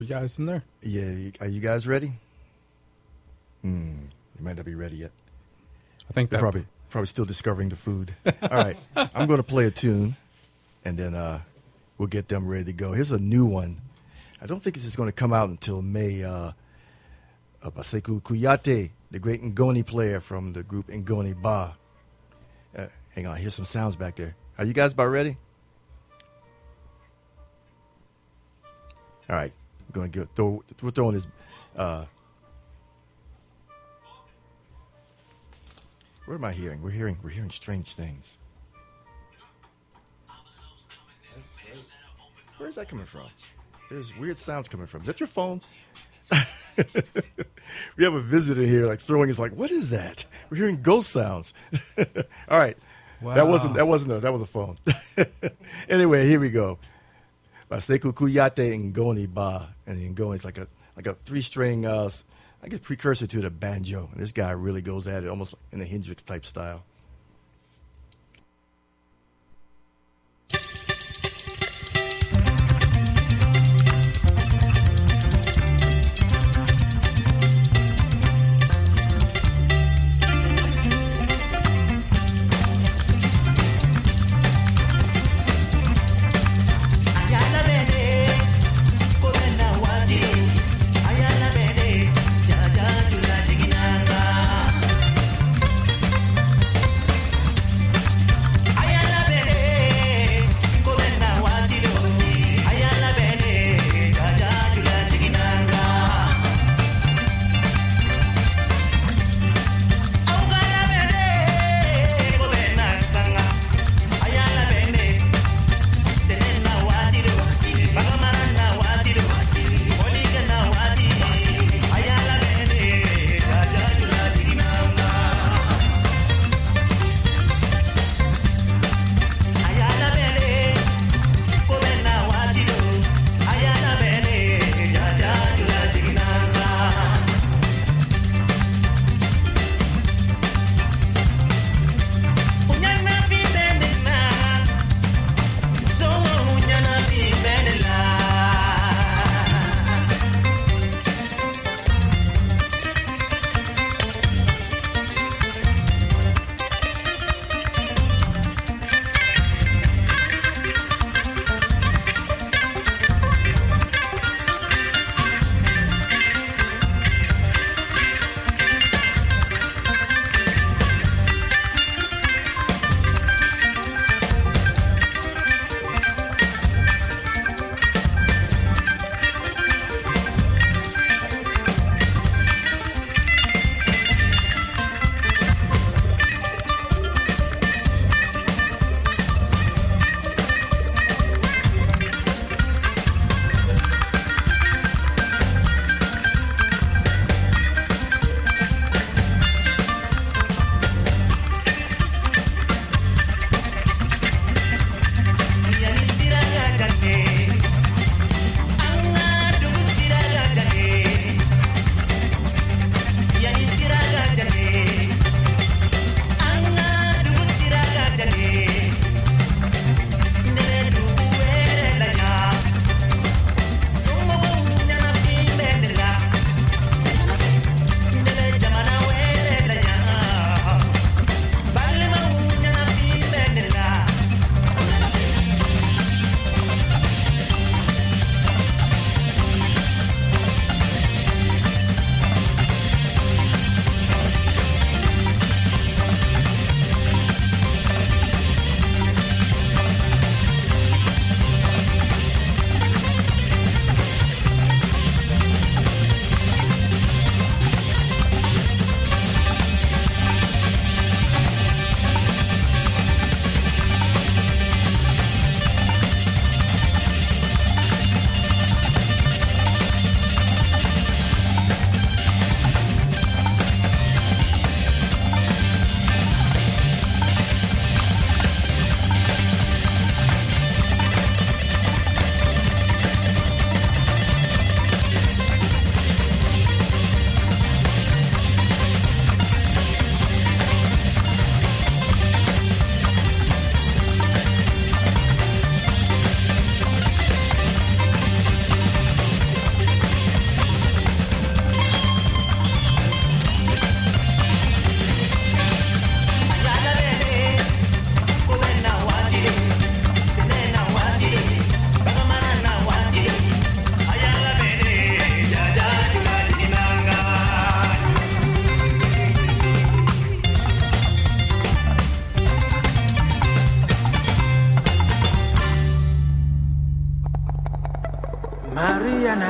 You guys in there? Yeah, are you guys ready? You might not be ready yet. I think They're that probably still discovering the food. All right, I'm going to play a tune, and then we'll get them ready to go. Here's a new one. I don't think this is going to come out until May. Baseku Kuyate, the great Ngoni player from the group Ngoni Ba. Hang on, here's some sounds back there. Are you guys about ready? All right, we're throwing this. What am I hearing? We're hearing strange things. Where's that coming from? There's weird sounds coming from. Is that your phone? We have a visitor here, like throwing his like, what is that? We're hearing ghost sounds. All right, Wow. that wasn't us. That was a phone. Anyway, here we go. Baseku Kuyate Ngoni Ba, and Ngoni is like a 3-string, I guess precursor to the banjo. And this guy really goes at it almost like in a Hendrix type style. Ayala bene, jaja jula jiginanga.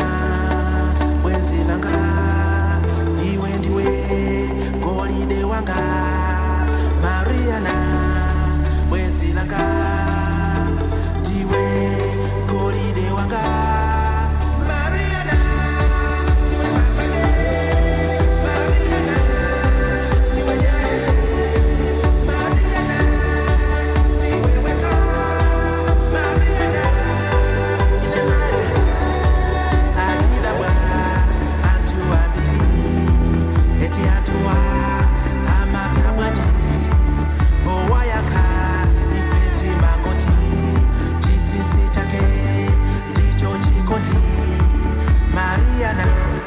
bwenzilanga iwe ndiwe golide wanga Mariana bwenzilanga ndiwe golide wanga Mariana ndiwe mapane Mariana ndiwe nyale Mariana ndiwe weka Mariana ile mare atidabwa antu abili eti atuwa amatabwaji powayaka ifeti magoti chisisi chake ndicho chikoti Mariana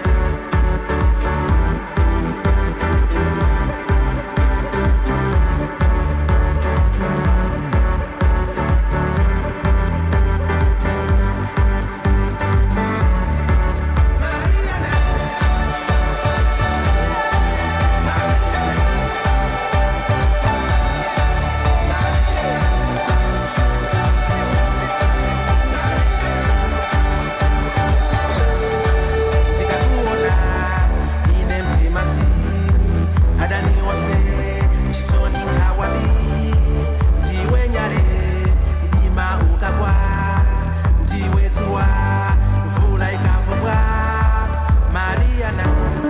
tikakuona ine mtimasi adani wase chisoni nkawabi ndiwe nyale ndima ukagwa ndiwe tuwa mvula ikavumbwa Mariana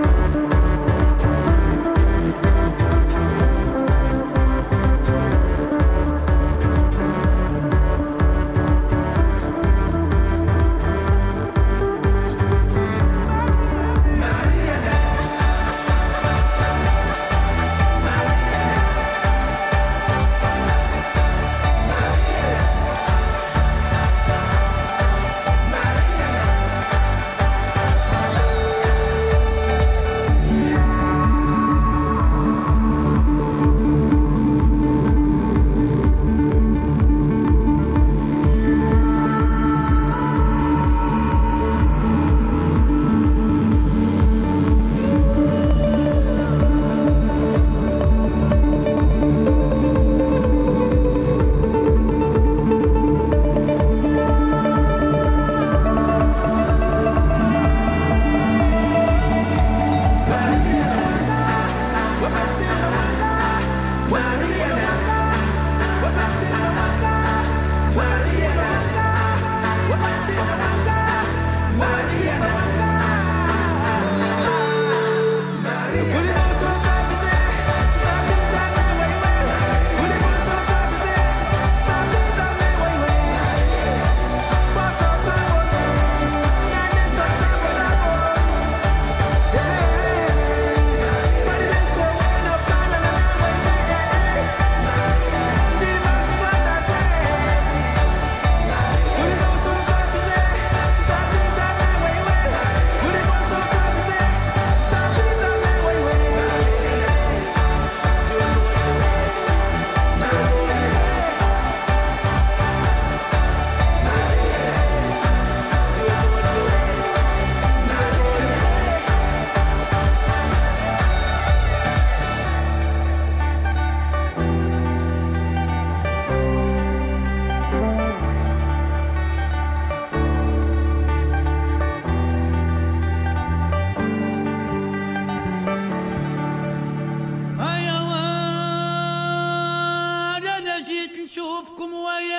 نشوفكم ويا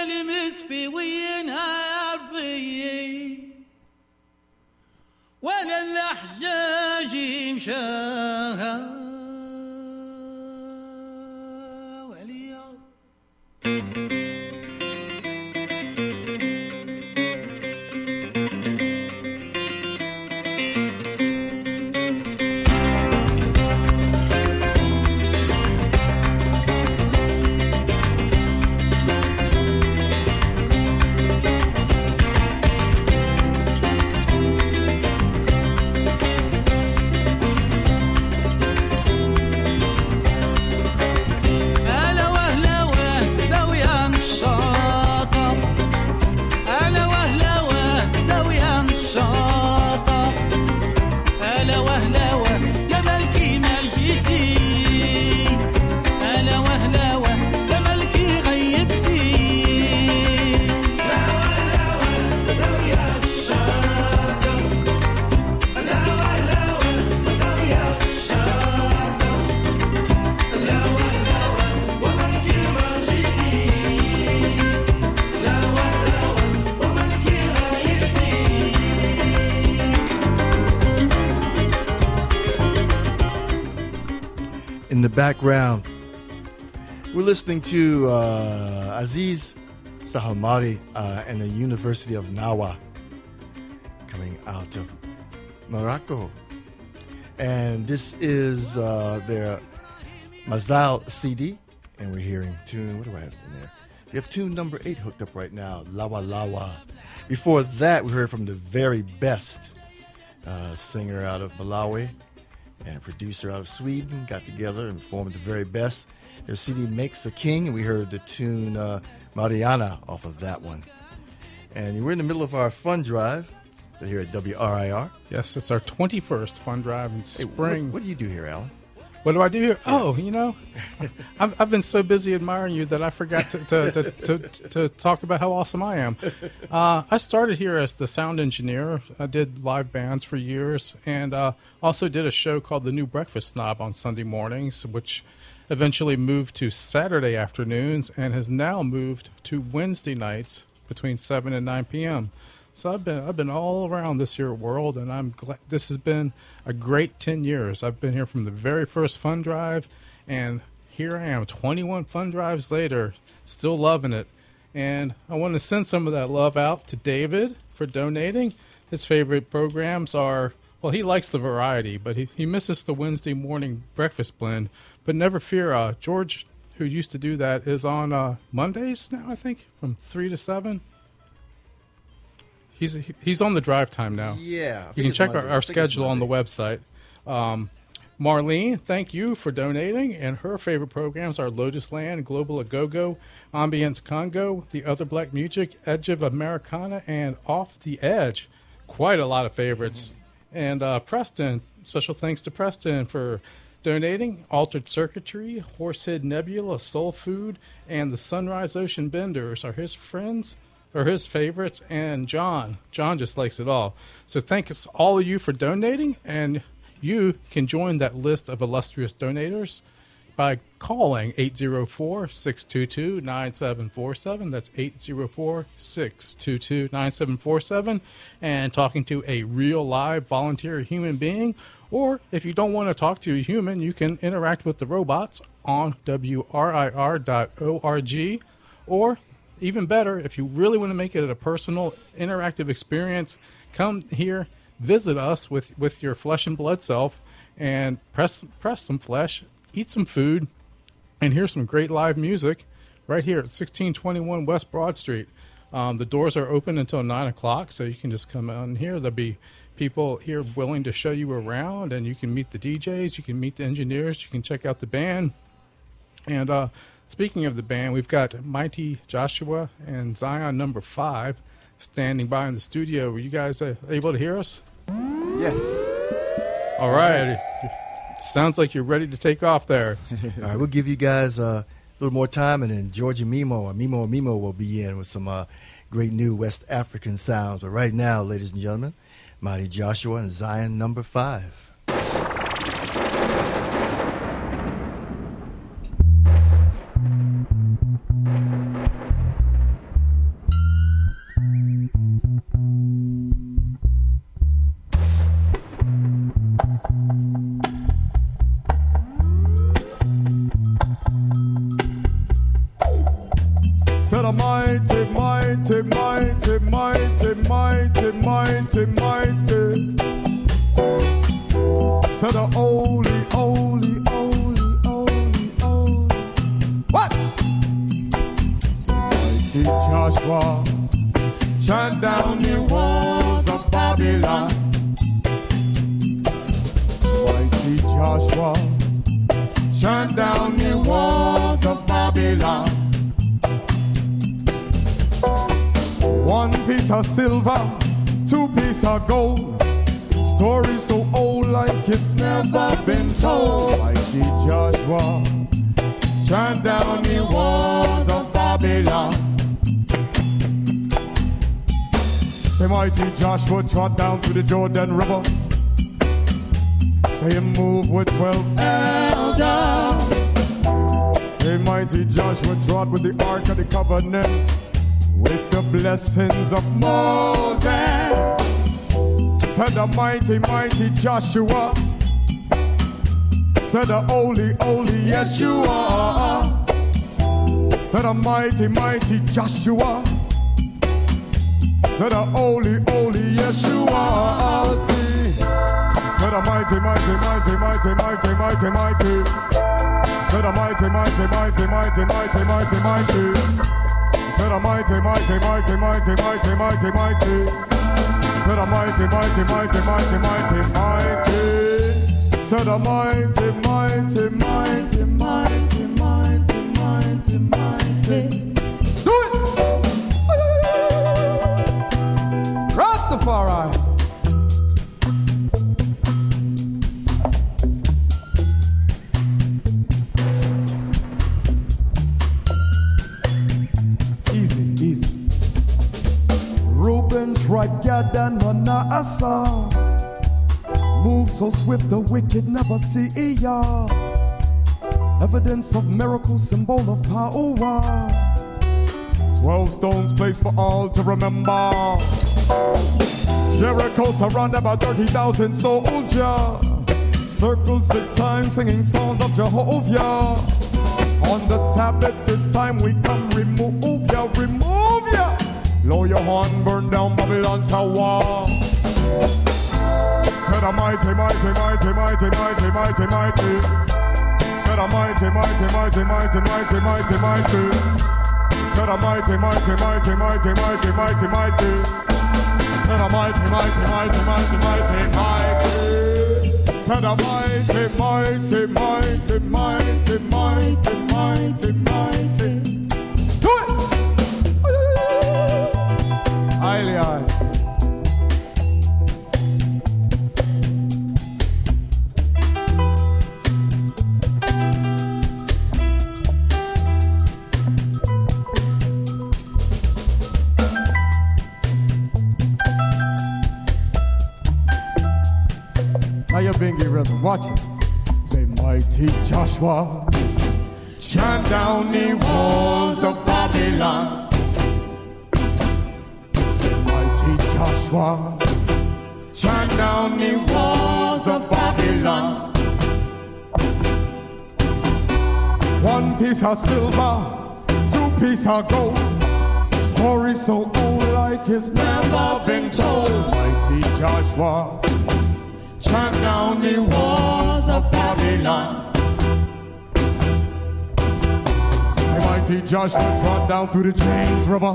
المسفيين عربيين ولا الأحجاج مشاها واليوم the background, we're listening to Aziz Sahamari and the University of Nawa, coming out of Morocco. And this is their Mazal CD, and we're hearing tune, what do I have in there? We have tune number 8 hooked up right now, Lawa Lawa. Before that, we heard from the very best singer out of Malawi and producer out of Sweden, got together and formed the very best. Their CD Makes a King, and we heard the tune Mariana off of that one. And we're in the middle of our fun drive here at WRIR. Yes, it's our 21st fun drive in spring. What do you do here, Alan? What do I do here? Oh, you know, I've been so busy admiring you that I forgot to talk about how awesome I am. I started here as the sound engineer. I did live bands for years, and also did a show called The New Breakfast Snob on Sunday mornings, which eventually moved to Saturday afternoons and has now moved to Wednesday nights between 7 and 9 p.m. So I've been all around this here world, and I'm glad this has been a great 10 years. I've been here from the very first fun drive, and here I am 21 fun drives later, still loving it. And I want to send some of that love out to David for donating. His favorite programs are, well, he likes the variety, but he misses the Wednesday morning breakfast blend. But never fear, George, who used to do that, is on Mondays now, I think, from 3 to 7. He's on the drive time now. Yeah. You can check our schedule on the website. Marlene, thank you for donating. And her favorite programs are Lotus Land, Global Agogo, Ambience Congo, The Other Black Music, Edge of Americana, and Off the Edge. Quite a lot of favorites. And Preston, special thanks to Preston for donating. Altered Circuitry, Horsehead Nebula, Soul Food, and the Sunrise Ocean Benders are his friends. Or his favorites, and John just likes it all. So thanks all of you for donating, and you can join that list of illustrious donators by calling 804-622-9747. That's 804-622-9747, and talking to a real live volunteer human being. Or if you don't want to talk to a human, you can interact with the robots on WRIR.org, or even better, if you really want to make it a personal, interactive experience, come here, visit us with your flesh and blood self, and press some flesh, eat some food, and hear some great live music right here at 1621 West Broad Street. The doors are open until 9 o'clock, so you can just come on here. There'll be people here willing to show you around, and you can meet the DJs, you can meet the engineers, you can check out the band. And speaking of the band, we've got Mighty Joshua and Zion number 5 standing by in the studio. Were you guys able to hear us? Yes. All right. Sounds like you're ready to take off there. All right, we'll give you guys a little more time, and then Georgie Mimo will be in with some great new West African sounds. But right now, ladies and gentlemen, Mighty Joshua and Zion number 5. Said a mighty, mighty, mighty, mighty, mighty, mighty, mighty. Said a holy, holy, holy, holy, holy. What? Said mighty Joshua, chant down the walls of Babylon. Mighty Joshua, chant down the walls of Babylon. One piece of silver, 2 pieces of gold. Story so old like it's never been told. Mighty Joshua, chant down the walls of Babylon. Say mighty Joshua trod down to the Jordan River. Say him move with 12 elders. Say mighty Joshua trod with the Ark of the Covenant, with the blessings of Moses. Said the mighty, mighty Joshua, Said the holy, holy Yeshua. Said the mighty, mighty Joshua. Said the holy, holy Yeshua. See. Said the mighty, mighty, mighty, mighty, mighty, mighty, mighty. Said the mighty, mighty, mighty, mighty, mighty, mighty, mighty. Said the mighty, mighty, mighty, mighty, mighty, mighty, mighty. Said the mighty, mighty, mighty, mighty, mighty, mighty. Said the mighty, mighty, mighty, mighty, mighty, mighty, mighty. Do it! Rastafari. Easy. Reuben, tribe, Gad, and Manasseh. Move so swift the wicked never see ya. Evidence of miracle, symbol of power. 12 stones placed for all to remember. Jericho surrounded by 30,000 soldiers. Circle 6 times singing songs of Jehovah. On the Sabbath this time we come remove ya. Blow your horn, burn down Babylon Tower. Said a mighty, mighty, mighty, mighty, mighty, mighty, mighty. Said a mighty, mighty, mighty, mighty, mighty, mighty, mighty. Said a mighty, mighty, mighty, mighty, mighty, mighty, mighty. Said a mighty, mighty, mighty, mighty, mighty, mighty. Said a mighty, mighty, mighty, mighty, mighty, mighty, mighty. Do it! Highly high. Now your bingy rhythm, watch it. Say, mighty Joshua, chant down the walls of Babylon. Say, mighty Joshua, chant down the walls of Babylon. 1 piece of silver, 2 pieces of gold. Story so old like it's never been told. Mighty Joshua, chant down the walls of Babylon. Say mighty Joshua trod down through the James River.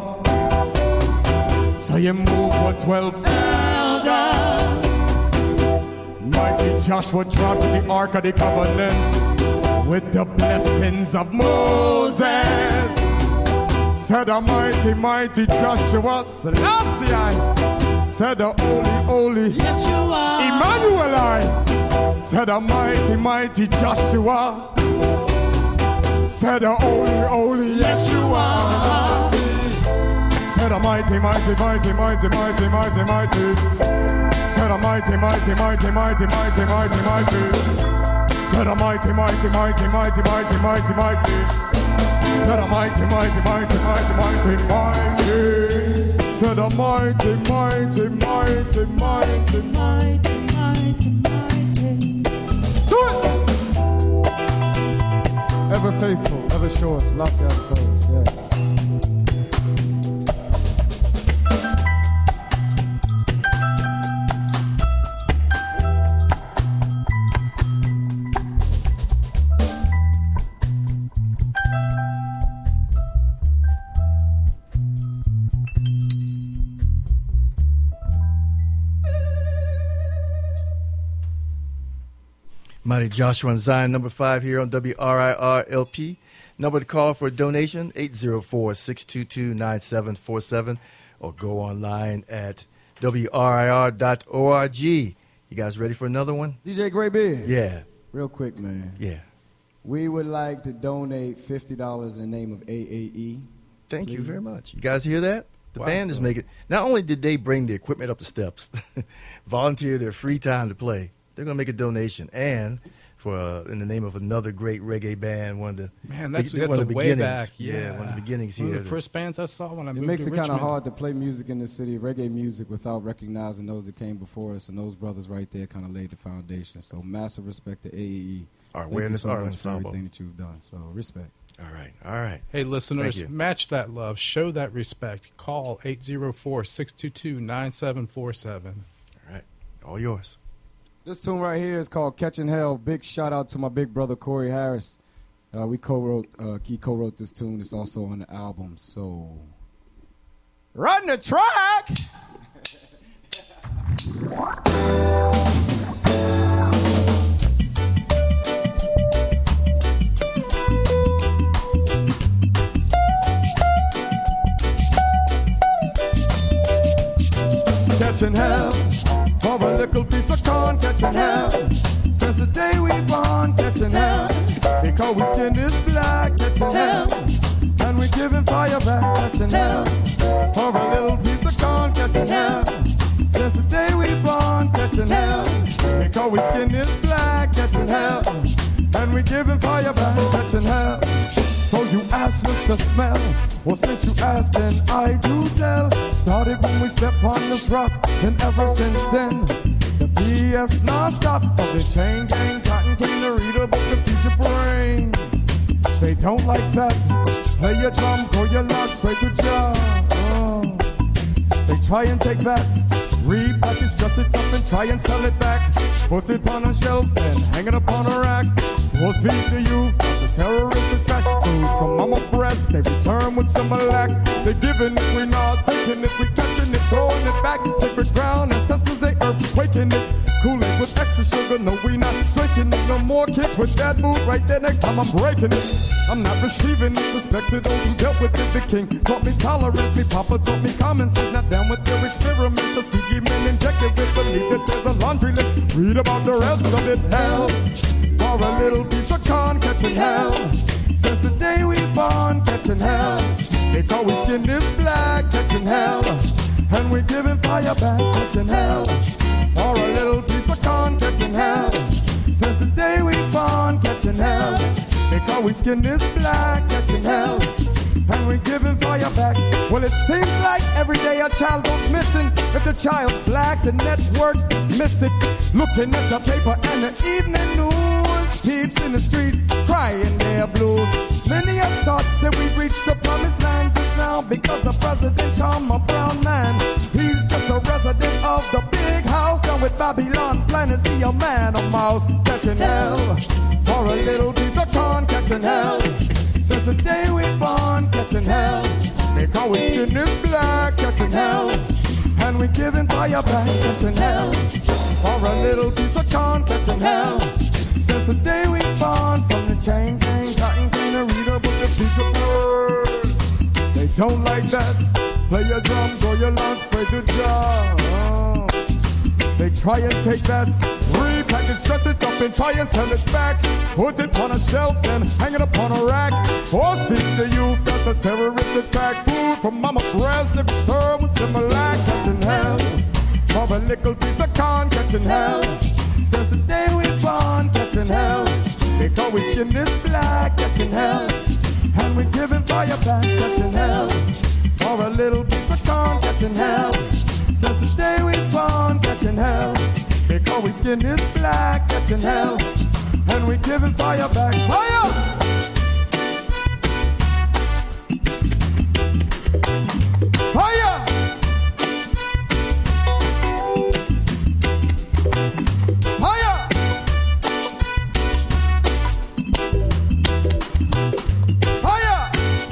So you move with 12 elders. Mighty Joshua trod to the Ark of the Covenant with the blessings of Moses. Said the mighty, mighty Joshua Selassie. Said the holy, holy Yeshua Emmanuel. I said the mighty, mighty Joshua. Said the holy, holy Yeshua. Said the mighty, mighty, mighty, mighty, mighty, mighty, mighty. Said the mighty, mighty, mighty, mighty, mighty, mighty, mighty. Said the mighty, mighty, mighty, mighty, mighty, mighty, mighty. Said the mighty, mighty, mighty, mighty, mighty, mighty. Said the mighty, mighty, mighty, mighty, mighty, mighty, mighty. Do it! Ever faithful, ever sure, Selassie first, yeah. Mighty Joshua and Zion, number 5 here on WRIR-LP. Number to call for a donation, 804-622-9747, or go online at WRIR.org. You guys ready for another one? DJ Gray Beard. Yeah. Real quick, man. Yeah. We would like to donate $50 in the name of AAE. Thank Please. you very much. You guys hear that? The Wow, band is so- making... Not only did they bring the equipment up the steps, volunteer their free time to play, they're going to make a donation. And for in the name of another great reggae band. One of the that's one of the way beginnings. back. Yeah, one of the beginnings One here. of the first bands I saw when I It moved makes to it kind Richmond. of hard to play music in the city, reggae music, without recognizing those that came before us, and those brothers right there kind of laid the foundation. So massive respect to AAE. Our Thank you Awareness so Art much for Ensemble. everything that you've done. So respect. All right. Hey, listeners, Thank you. match that love. Show that respect. Call 804-622-9747. All right, all yours. This tune right here is called Catching Hell. Big shout out to my big brother Corey Harris. He co-wrote this tune. It's also on the album. So, run the track. Catching hell for a little piece of corn. Catching hell since the day we born. Catching hell because we skin is black. Catching hell and we giving fire back. Catching hell for a little piece of corn. Catching hell since the day we born. Catching hell because we skin is black. Catching hell and we giving fire back. Catching hell. So you asked what's the smell? Well, since you asked, then I do tell. Started when we stepped on this rock, and ever since then, the BS non-stop of the chain gang, cotton cane, the reader, but the future brain. They don't like that. Play your drum, go your last, pray to Jah. Oh. They try and take that, repackage, dress it up, and try and sell it back. Put it on a shelf, then hang it up on a rack. Force feed the youth, that's a terrorist attack. Food from mama breast, they return with some lack. They giving it, we not taking it, we catching it, throwing it back. Sacred ground, ancestors, they earthquaking it. Cool it with extra sugar, no we not drinking it. No more kids with that mood right there, next time I'm breaking it. I'm not receiving it, respect to those who dealt with it. The king taught me tolerance, me papa taught me common sense. Not down with their experiments, a sneaky men injected with belief that there's a laundry list. Read about the rest of it, hell. For a little piece of corn, catching hell. Since the day we born, catching hell. They call we skin is black, catching hell. And we giving fire back, catching hell. For a little piece of corn, catching hell. Since the day we born, catching hell. They call we skin is black, catching hell. And we giving fire back. Well, it seems like every day a child goes missing. If the child's black, the networks dismiss it. Looking at the paper and the evening news, peeps in the streets crying their blues. Many have thought that we've reached the promised land just now because the president come a brown man. He's just a resident of the big house down with Babylon, planning to see a man on Mars catching hell. For a little piece of corn, catching hell. Since the day we born, catching hell. Because we skin is black, catching hell. And we giving fire back, catching hell. For a little piece of corn, catching hell. Since the day we born, from the chain gang, cotton cane, a reader, but the future bird. They don't like that. Play your drum, go your lunch, pray to Jah. Oh. They try and take that, repackage, dress it up, and try and sell it back. Put it on a shelf, then hang it up on a rack. Force feed the youth, that's a terrorist attack. Food from mama breast, they return with similar catching hell. For a little piece of corn, catching hell. Since the day we born, catching hell. Because we skin is black, catching hell. And we giving fire back, catching hell. For a little piece of corn, catching hell. Since the day we born, catching hell. Because we skin is black, catching hell. And we giving fire back, fire! Fire! Fire! Fire!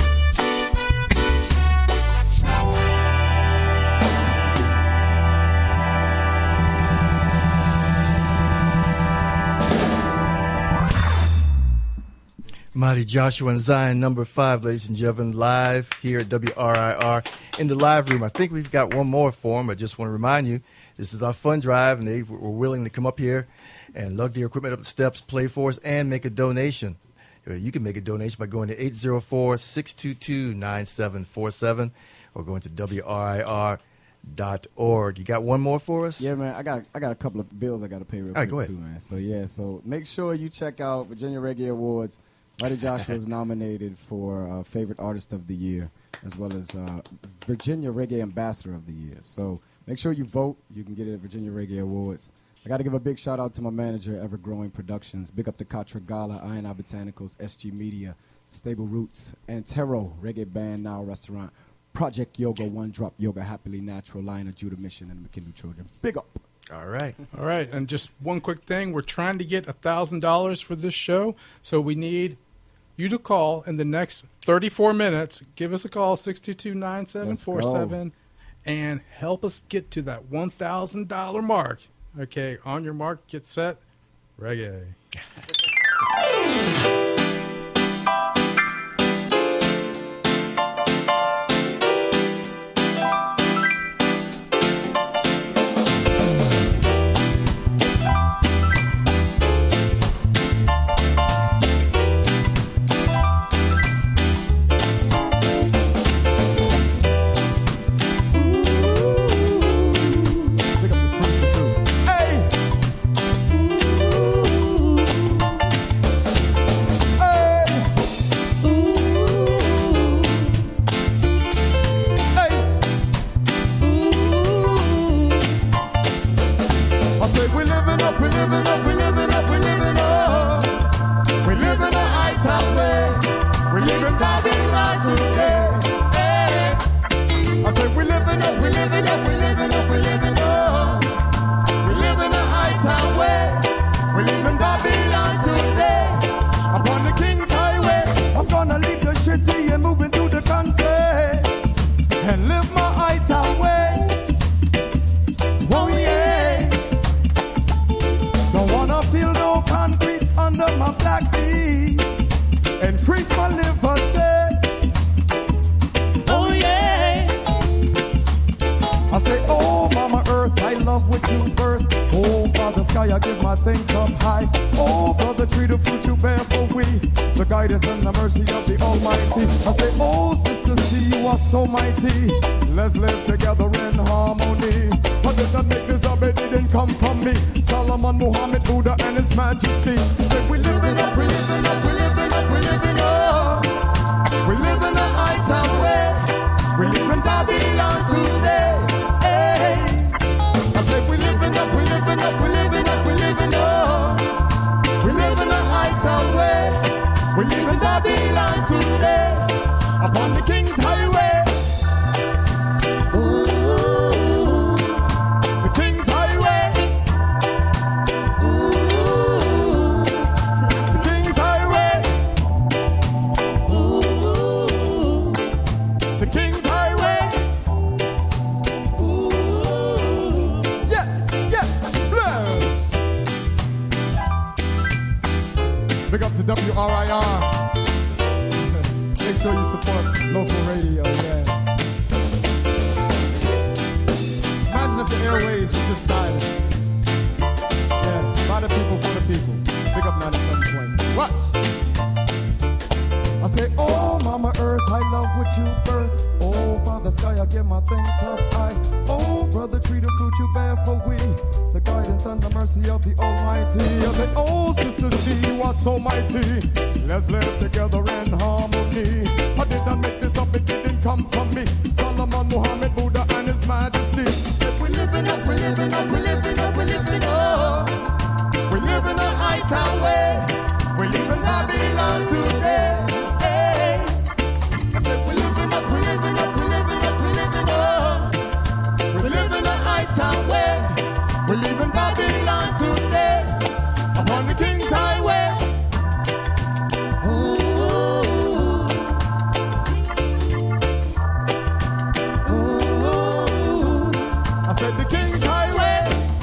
Mighty Joshua and Zion, number 5, ladies and gentlemen, live here at WRIR in the live room. I think we've got one more for them. I just want to remind you, this is our fund drive, and they were willing to come up here and lug their equipment up the steps, play for us, and make a donation. You can make a donation by going to 804-622-9747 or going to WRIR.org. You got one more for us? Yeah, man, I got a couple of bills I got to pay real right, quick go ahead. too, man. So make sure you check out Virginia Reggae Awards. Mighty Joshua was nominated for Favorite Artist of the Year, as well as Virginia Reggae Ambassador of the Year. So make sure you vote. You can get it at Virginia Reggae Awards. I got to give a big shout out to my manager, Ever Growing Productions. Big up to Katra Gala, Iron Eye Botanicals, SG Media, Stable Roots, Antero, Reggae Band Now Restaurant, Project Yoga, One Drop Yoga, Happily Natural, Lion of Judah Mission, and McKinney Children. Big up. All right. All right, and just one quick thing. We're trying to get $1,000 for this show, so we need you to call in the next 34 minutes. Give us a call, 622-9747, and help us get to that $1,000 mark. Okay, on your mark, get set, reggae. Big up this person too. Hey! sky, I give my thanks up high. Oh, brother, tree the fruit you bear for we, the guidance and the mercy of the Almighty. I say, oh, sister, see, you are so mighty. Let's live together in harmony. I did not make this up, it didn't come from me. Solomon, Muhammad, Buddha, and His Majesty. Say, we living up, we living up, we living up, we living up. We living a high town way. We live in Babylon today. Hey. I say we living up, we living up, we living up, we living up. We live in a high town way. We live in Babylon today. Upon the King's Highway. Ooh, the King's Highway. Ooh, the King's Highway. Ooh, the King's Highway. Ooh, yes, yes, bless. Big up to WRIR. Make sure you support local radio, yeah. Imagine if the airways were just silent. Yeah, by the people, for the people. Big up 97.1. Watch. I say, oh, Mama Earth, I love what you birth. Oh, Father Sky, I give my thanks up high. Oh, brother, tree the fruit you bear for we, the guidance and the mercy of the Almighty. I say, oh, sister, see, you are so mighty. Let's live together in harmony. I did not make this up, it didn't come from me. Solomon, Muhammad, Buddha, and His Majesty. Said, we living up, we living up, we living up, we living up. We live in a high town way. We live in Babylon today. Hey. I said, we living up, we living up, we living up, we living up. We live in a high town way. We live in Babylon today. Upon the King's Highway. Ooh. Ooh. I said the King's Highway.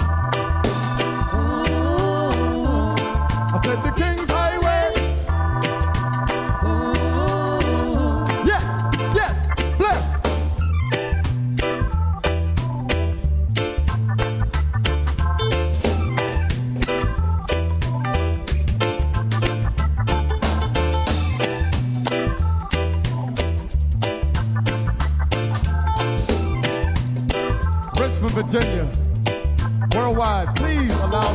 Ooh. I said the King's Highway. Ooh. Yes, yes, bless.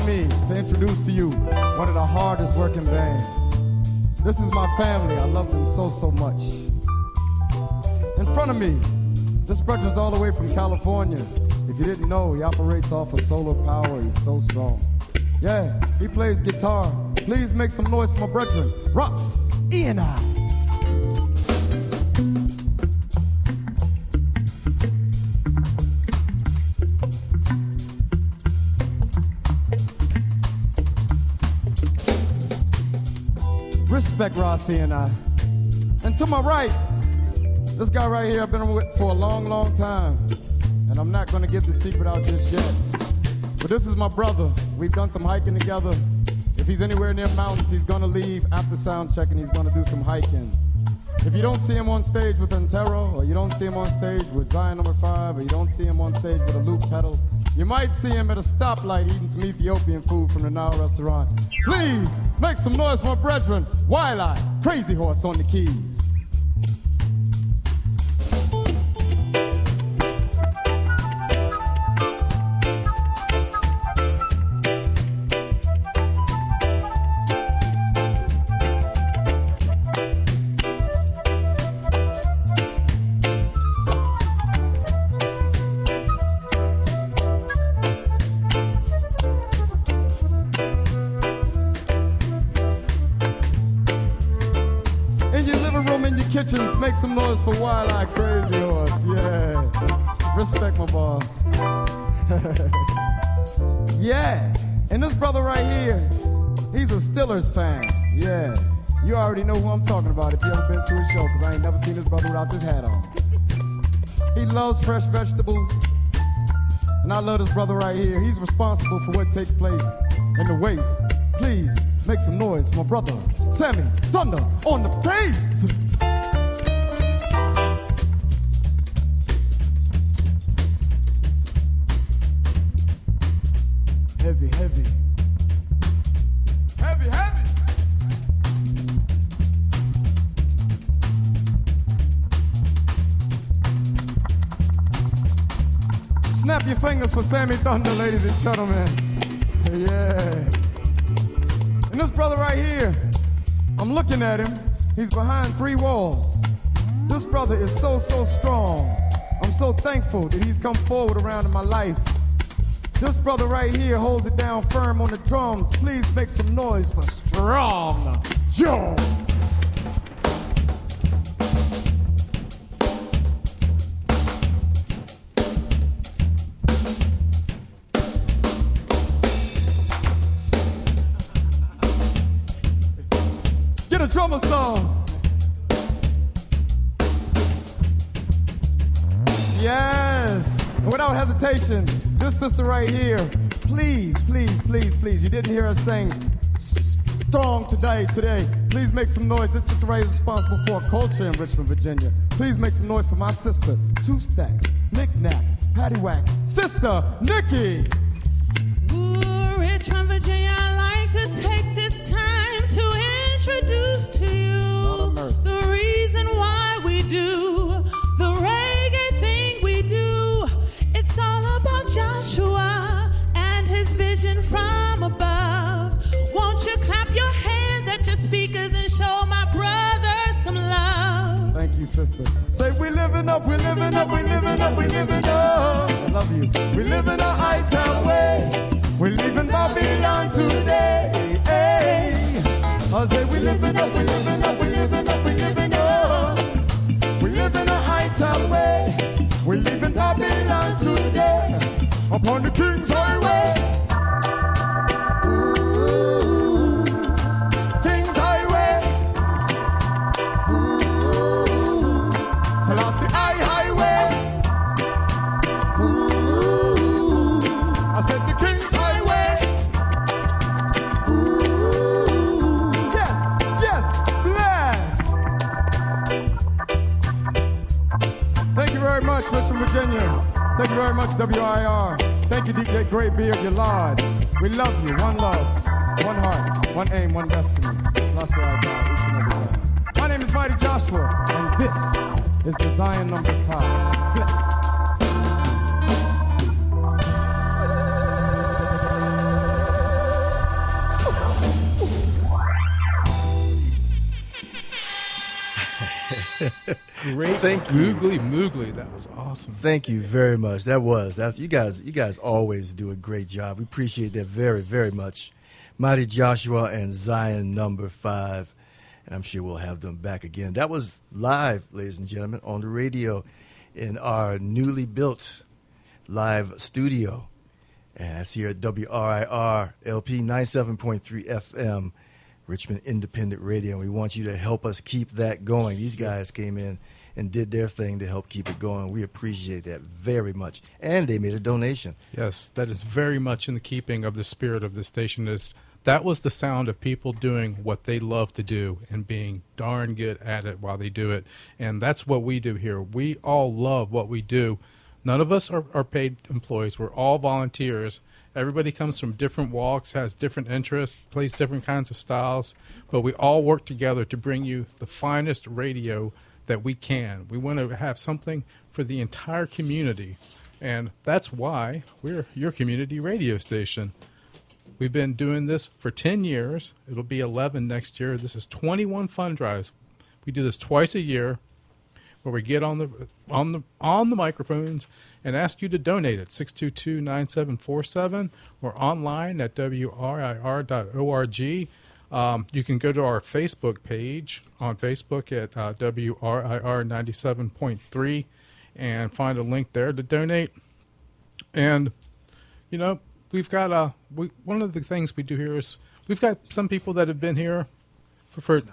allow me to introduce to you one of the hardest working bands. This is my family. I love them so, so much. In front of me, this brother's all the way from California. If you didn't know, he operates off of solar power. He's so strong. Yeah, he plays guitar. Please make some noise for my brethren, Ross E&I. Respect Rossi and I. And to my right, this guy right here I've been with for a long, long time. And I'm not gonna give the secret out just yet. But this is my brother. We've done some hiking together. If he's anywhere near mountains, he's gonna leave after sound check and he's gonna do some hiking. If you don't see him on stage with Antero, or you don't see him on stage with Zion number 5, or you don't see him on stage with a loop pedal, you might see him at a stoplight eating some Ethiopian food from the Nile restaurant. Please make some noise for my brethren, Wiley, Crazy Horse on the keys. Make some noise for Wild-Eye Crazy Horse, yeah. Respect my boss. Yeah, and this brother right here, he's a Steelers fan, yeah. You already know who I'm talking about if you ever been to a show, because I ain't never seen this brother without this hat on. He loves fresh vegetables, and I love this brother right here. He's responsible for what takes place in the waste. Please, make some noise for my brother, Sammy Thunder on the bass. Heavy, heavy. Heavy, heavy. Snap your fingers for Sammy Thunder, ladies and gentlemen. Yeah. And this brother right here, I'm looking at him. He's behind 3 walls. This brother is so, so strong. I'm so thankful that he's come forward around in my life. This brother right here holds it down firm on the drums. Please make some noise for Strong Joe. Get a drummer song. Yes. And without hesitation, this sister right here, please, please, please, please, you didn't hear us sing Strong today. Please make some noise. This sister right here is responsible for culture in Richmond, Virginia. Please make some noise for my sister, 2 Stacks, Knick-Knack, Paddywhack, Sister Nikki. Ooh, Richmond, Virginia, I'd like to take this time to introduce to you the reason why we do the reggae thing we do. It's all about Joshua and his vision from above. Won't you clap your hands at your speakers and show my brother some love? Thank you, sister. Say, we living up, we living up, we living up, we living up. I love you. We living a high-town way. We living Babylon today. Hey. I say, we living up, we living up, we living up, we living up. We living a high-town way. We living Babylon today. Upon the King's Highway. Virginia. Thank you very much, WIR. Thank you, DJ Graybeard, your Lord. We love you. One love, one heart, one aim, one destiny. That's what I got each and every time. My name is Mighty Joshua, and this is the Zion number 5. Bless. Great. Thank you. Googly Moogly. That was awesome. Thank you very much. That's you guys always do a great job. We appreciate that very, very much. Mighty Joshua and Zion number 5. And I'm sure we'll have them back again. That was live, ladies and gentlemen, on the radio in our newly built live studio. And that's here at WRIR LP 97.3 FM, Richmond Independent Radio. And we want you to help us keep that going. These guys came in and did their thing to help keep it going. We appreciate that very much. And they made a donation. Yes, that is very much in the keeping of the spirit of the station. That was the sound of people doing what they love to do and being darn good at it while they do it. And that's what we do here. We all love what we do. None of us are paid employees. We're all volunteers. Everybody comes from different walks, has different interests, plays different kinds of styles, but we all work together to bring you the finest radio that we can. We want to have something for the entire community, and that's why we're your community radio station. We've been doing this for 10 years. It'll be 11 next year. This is 21 fund drives. We do this twice a year, where we get on the microphones and ask you to donate at 622-9747 or online at wrir.org. You can go to our Facebook page on Facebook at WRIR 97.3 and find a link there to donate. And, you know, we've got one of the things we do here is we've got some people that have been here for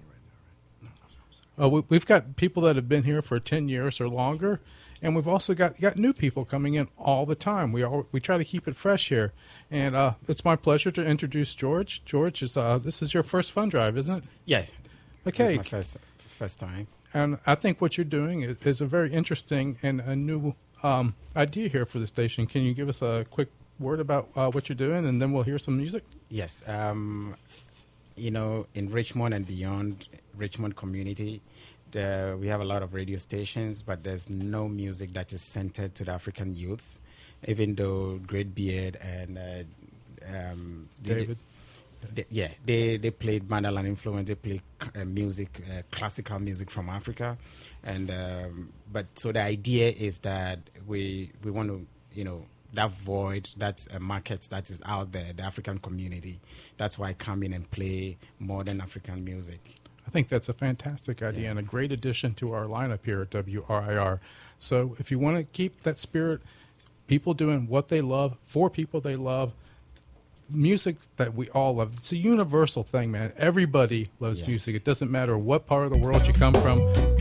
we've got people that have been here for 10 years or longer, and we've also got new people coming in all the time. We try to keep it fresh here, and it's my pleasure to introduce George. George, this is your first fund drive, isn't it? Yeah. Okay. It's my first time. And I think what you're doing is a very interesting and a new idea here for the station. Can you give us a quick word about what you're doing, and then we'll hear some music? Yes. You know, in Richmond and beyond, Richmond community, we have a lot of radio stations, but there's no music that is centered to the African youth, even though Great Beard and David. They played Mandela influence. They play music, classical music from Africa, and but so the idea is that we want to, you know, that void, that's a market that is out there, the African community. That's why I come in and play modern African music. I think that's a fantastic idea and a great addition to our lineup here at WRIR. So if you want to keep that spirit, people doing what they love, for people they love, music that we all love. It's a universal thing, man. Everybody loves music. It doesn't matter what part of the world you come from.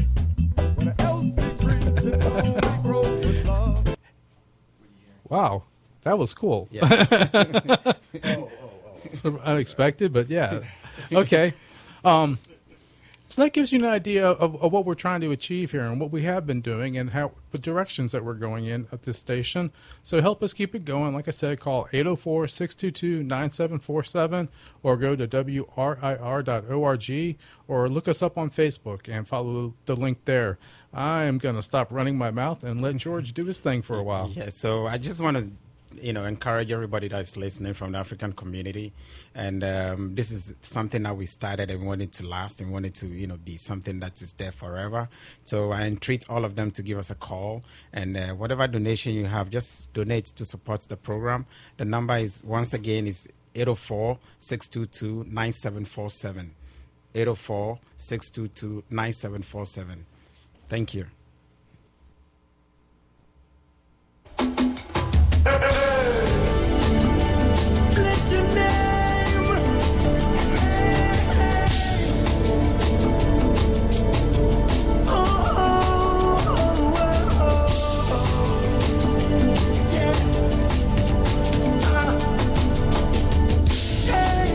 Wow, that was cool. Yeah. Sort of unexpected, but yeah. Okay. So that gives you an idea of what we're trying to achieve here and what we have been doing and how the directions that we're going in at this station. So help us keep it going. Like I said, call 804-622-9747 or go to WRIR.org or look us up on Facebook and follow the link there. I am going to stop running my mouth and let George do his thing for a while. Yeah, so I just want to, you know, encourage everybody that's listening from the African community. And this is something that we started and wanted to last and wanted to, you know, be something that is there forever. So I entreat all of them to give us a call. And whatever donation you have, just donate to support the program. The number is, once again, is 804-622-9747. 804-622-9747. Thank you. Bless your name. Oh, yeah. Hey.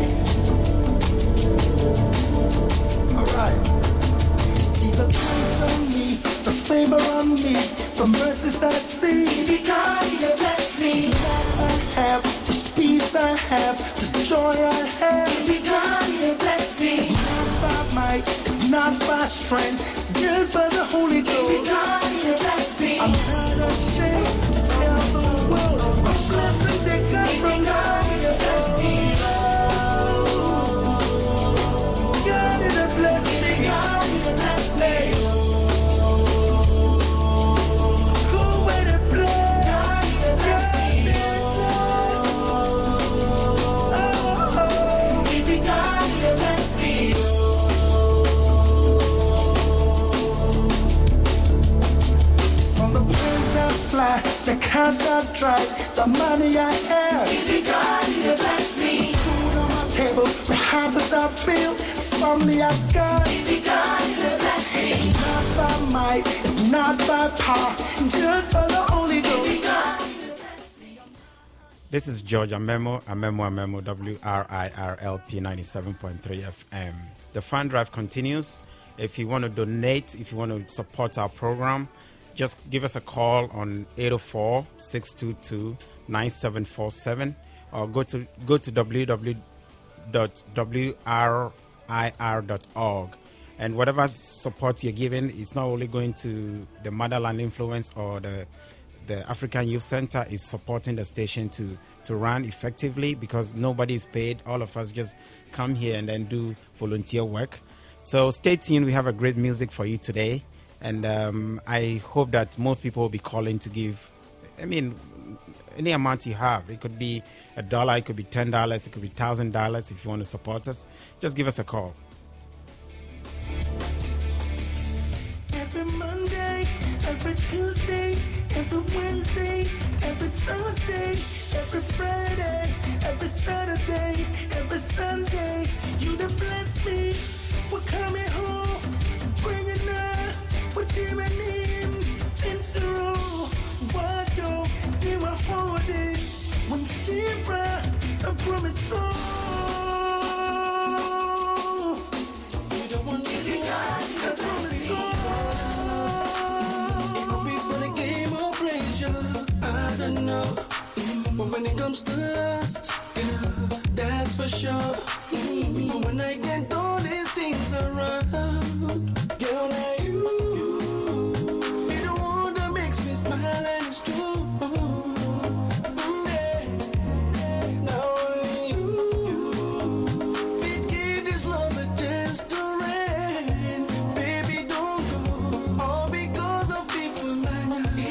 All right. See the grace on me, the favor on me, the mercies that I see. Be God, you bless me. I have this peace, I have this joy, I have. Be God, you bless me. It's not by might, it's not by strength, just by the Holy Ghost. Be God, you bless me. I'm not ashamed to tell the world of the blessing that God from God. You bless me. God, you bless me. God, you bless me. as I drive, the money I have. Give me God, you bless me. Food on my table, the houses I build, family I got. Give me God, you bless me. It's not by might, it's not by power, just by the Holy Ghost. Give me God. This is George Amemo, WRIRLP 97.3 FM. The fund drive continues. If you want to donate, if you want to support our program, just give us a call on 804-622-9747 or go to www.wrir.org. And whatever support you're giving, it's not only going to the Motherland Influence or the African Youth Center, is supporting the station to run effectively, because nobody is paid. All of us just come here and then do volunteer work. So stay tuned. We have a great music for you today. And I hope that most people will be calling to give, any amount you have. It could be $1, it could be $10, it could be $1,000. If you want to support us, just give us a call. Every Monday, every Tuesday, every Wednesday, every Thursday, every Friday, every Saturday, every Sunday, you done bless me. We're coming home, bringing up, we're doing him in zero. Why don't you hold it when she brought a promise song? You don't want to be a promise song. I don't know, but when it comes to lust, that's for sure. But when I get all these things around, girl, like you, you're the one that makes me smile, and it's true. Not only you, give this love a chance to rain. Baby, don't go, all because of people like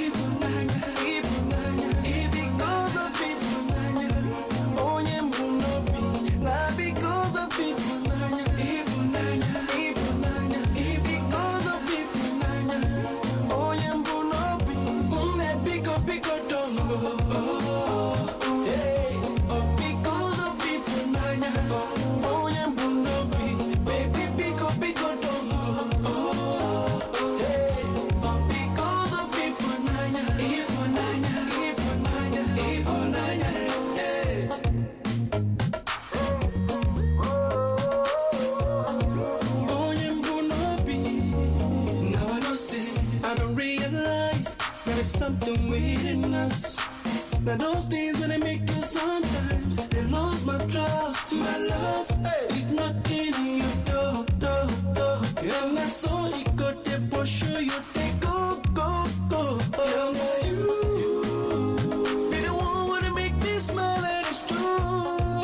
something within us. Now those things when they make you sometimes, they lose my trust. My love is knocking on your door. And that's all you got there for sure. You take go. Girl, now you be the one wanna make me smile, and it's true.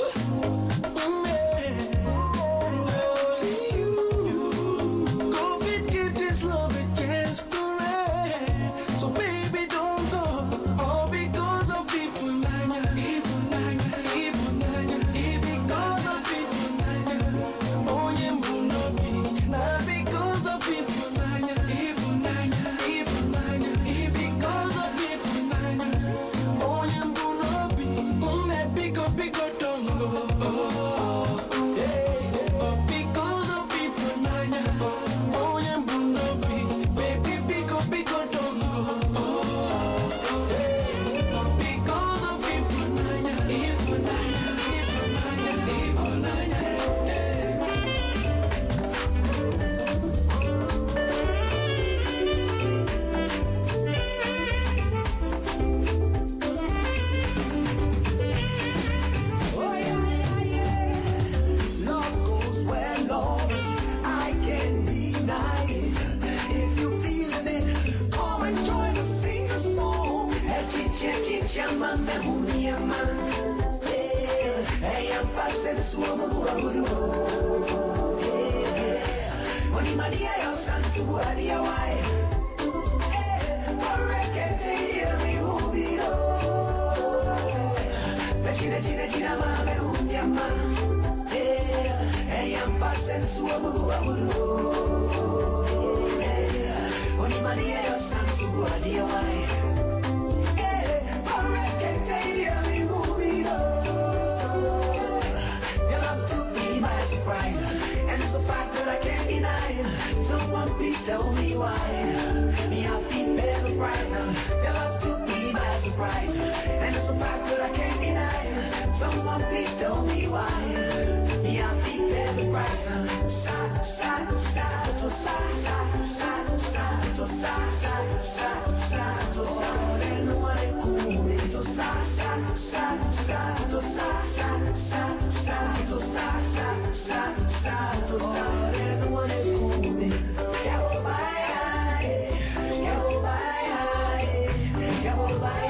Only you go fit, give this love a chance to rain. So baby, don't go, all because of people like you. Because of people like you. Oh, you will be, not because of people like you. Because of people like you. Oh, you will be, because don't go. Because of people like you. Oh, you will be, baby, because don't go. Because of people like you. Oh yeah. Love goes where love is. I can't deny it. If you feeling it, come and join us, sing a song. Chicha, mama, hunia man. Hey, I'm passing suamo guru. Oni Maria, your son, Suadia, why? China, mama, hunia man. Hey, I'm passing suamo guru. Oni Maria, your son, Suadia, why? please tell me why. Me, I feel better right now. Your love took me by surprise. And it's a fact that I can't deny. Someone please tell me why. Me, I feel better right now. Sa, sa, sa, to sa, sa, sa, sa, to sa, sa, sa, sa, to sa. Then what it could be to sa, sa, sa, sa, to sa, sa, sa, sa, to sa, sa, sa, sa, to sa. Then what it could be. Yeah, oh, bye, yeah, oh, bye, yeah, oh, bye.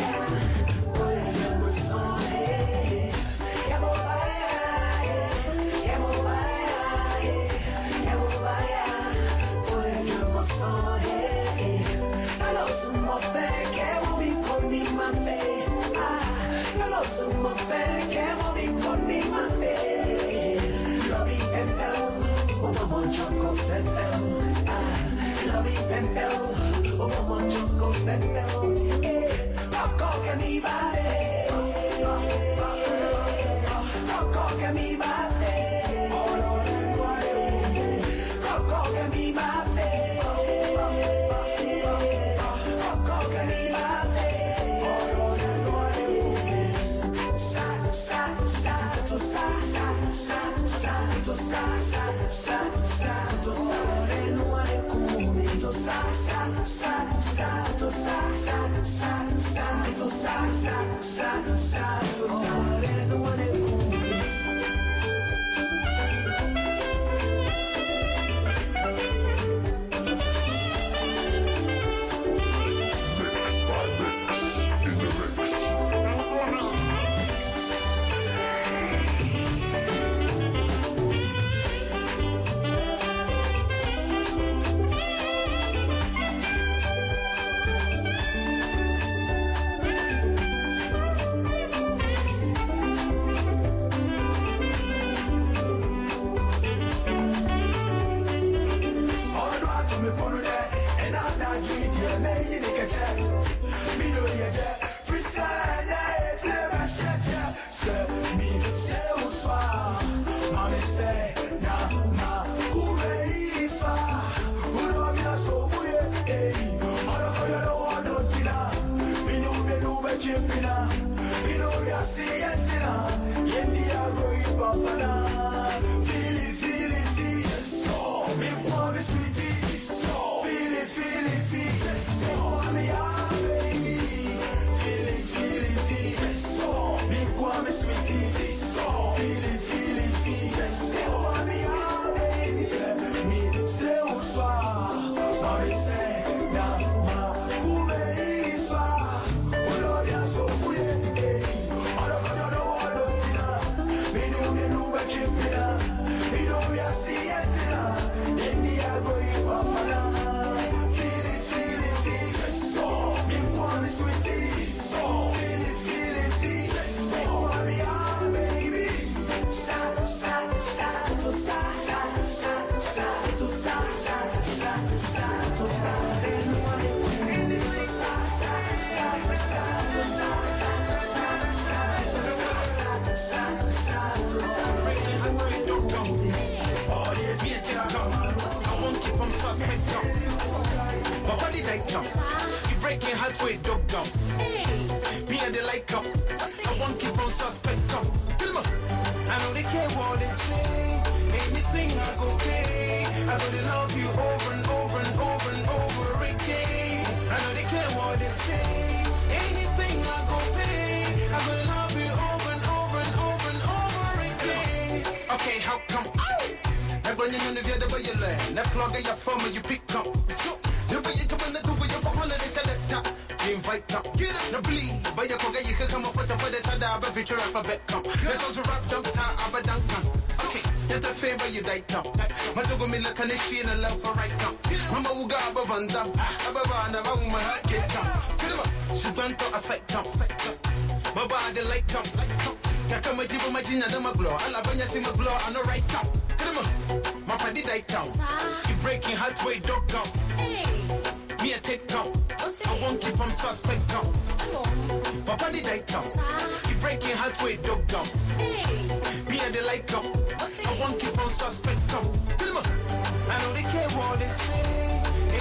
I know they care what they say.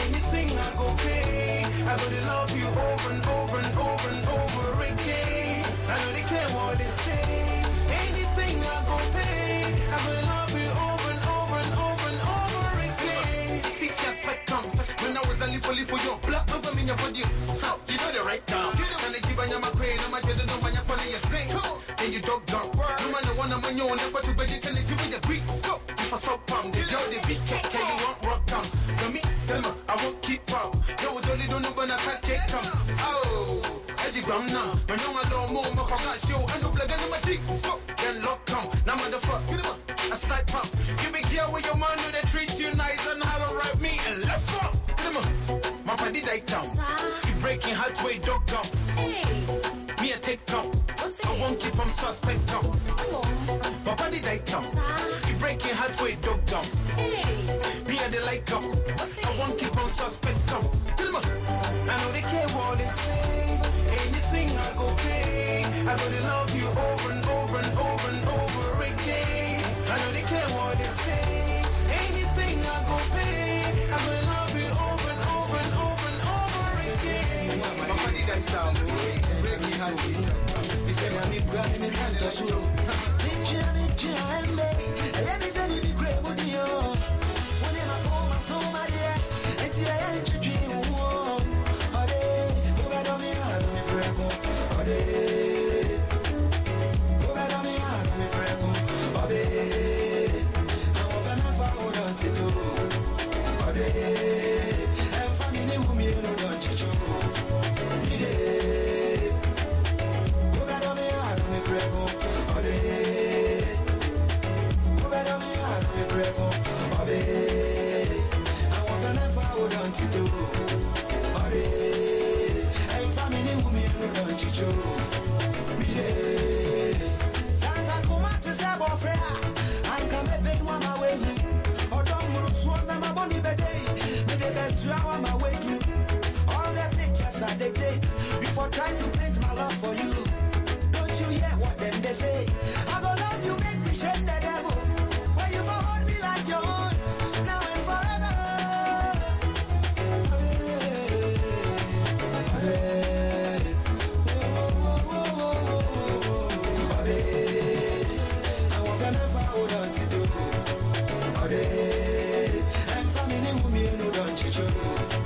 go pay. I gotta love you over and over and over and over again. I know they care what they say. Anything I go pay. I gotta love you over and over and over and over again. See, spectrum. When I was a little for your blood, over me your body. So you know the right time. And they give on my brain, I'm a no man up on your sing. And you dog down. No man the one I'm on your never to bed, you can give me the beat. Stop. If I stop the girl they beat can you want rock down. For me, tell me, I won't keep up. Yo, Dolly don't know when I can't get come. Oh, Eddie Bam now. When you want no more, my car show, I know black and my dick. Stop. Then lock come. Now motherfucker, get him up. I slide pump. You be girl with your man who they treat you nice and how to rap me and left up. Get him up. My body die down. You breaking halfway dog down. Me a take down. I won't keep on suspect down. My body die down. You breaking halfway dog down. Me a the like down. I won't keep on suspect down. Get him up. I know they care what they say. Anything I go pay. I gotta love you over and over and over and over again. I know they care what they say. Anything I go pay. I gotta love you over and over and over and over again. My body that down. Break me heart. He said I need brand in his hand to show. Before trying to paint my love for you, don't you hear what them they say? I go love you, make me shame the devil. When you hold me like your own, now and forever. I want to never hold on to do. I'm family with me, no don't cheat you.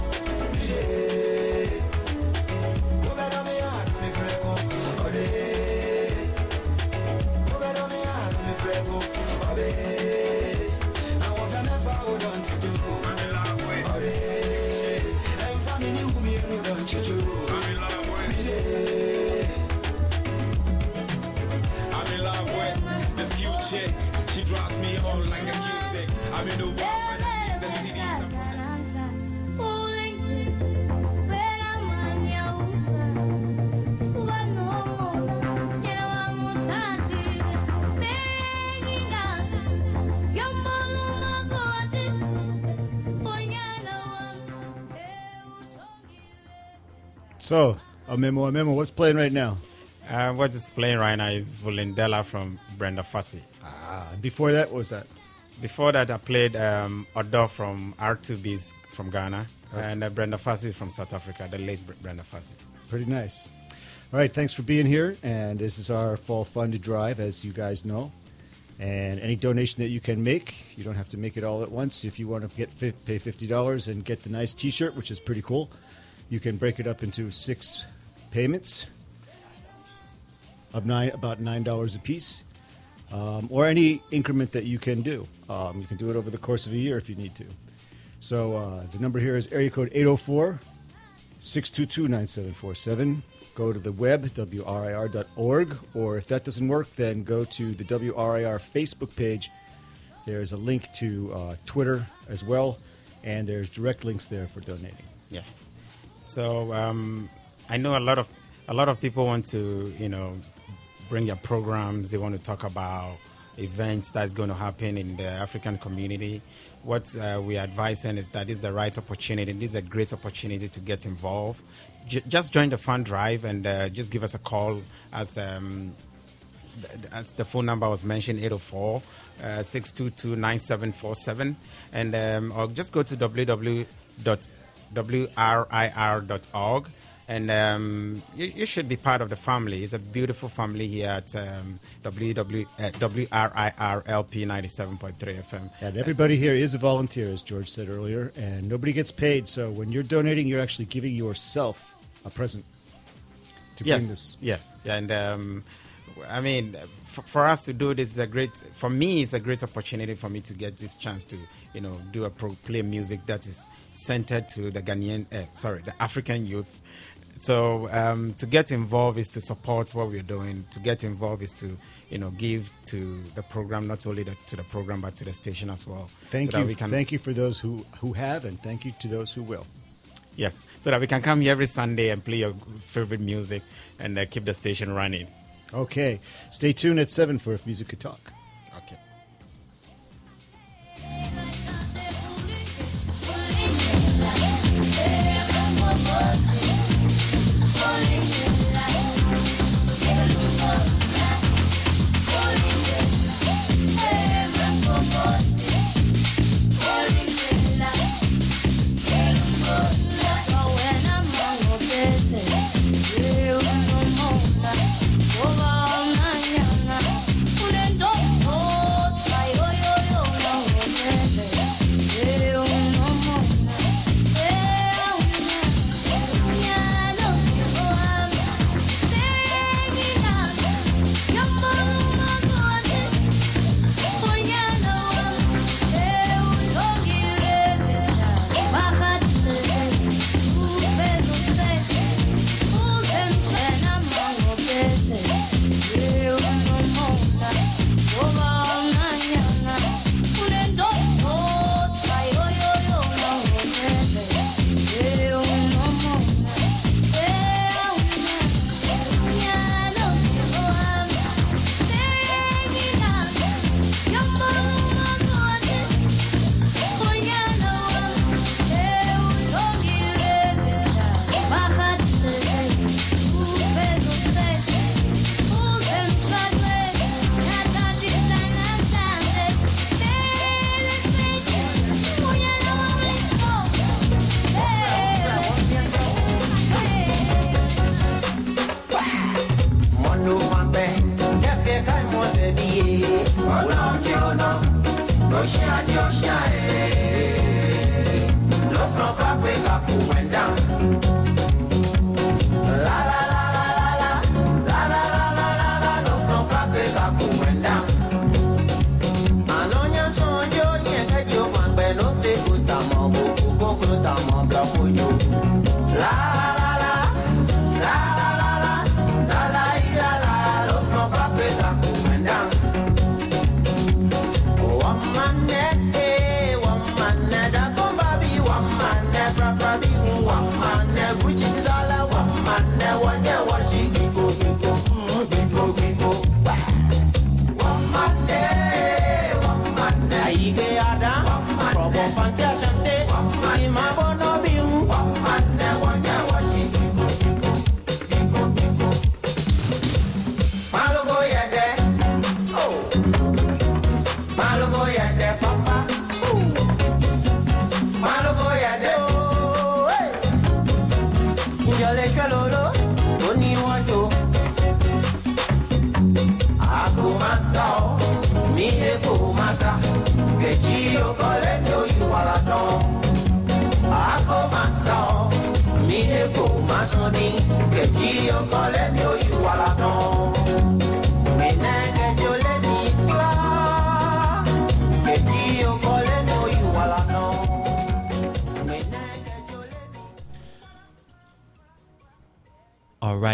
So, Amemo, what's playing right now? What is playing right now is Volindela from Brenda Fassie. Before that, what was that? Before that, I played Odo from R2Bs from Ghana, and Brenda Fassie from South Africa, the late Brenda Fassie. Pretty nice. All right, thanks for being here, and this is our Fall Fund Drive, as you guys know. And any donation that you can make, you don't have to make it all at once. If you want to pay $50 and get the nice T-shirt, which is pretty cool, you can break it up into 6 payments of about $9 a piece, or any increment that you can do. You can do it over the course of a year if you need to. So the number here is area code 804-622-9747. Go to the web, WRIR.org, or if that doesn't work, then go to the WRIR Facebook page. There's a link to Twitter as well, and there's direct links there for donating. Yes. So I know a lot of people want to, bring their programs. They want to talk about events that's going to happen in the African community. What we are advising is that this is the right opportunity. This is a great opportunity to get involved. Just join the fund drive and just give us a call as the phone number was mentioned, 804-622-9747. And or just go to www.rrir.org WRIR.org. And you should be part of the family. It's a beautiful family here at WRIR-LP 97.3 FM. And everybody here is a volunteer, as George said earlier, and nobody gets paid. So when you're donating, you're actually giving yourself a present to bring this. Yes, and I mean, for us to do this for me, it's a great opportunity for me to get this chance to, do play music that is centered to the the African youth. So to get involved is to support what we're doing. To get involved is to, give to the program, not only to the program, but to the station as well. Thank you. Thank you for those who have, and thank you to those who will. Yes, so that we can come here every Sunday and play your favorite music and keep the station running. Okay. Stay tuned at 7 for If Music Could Talk. Okay. Masoni, que Gio Colemio y Waladon.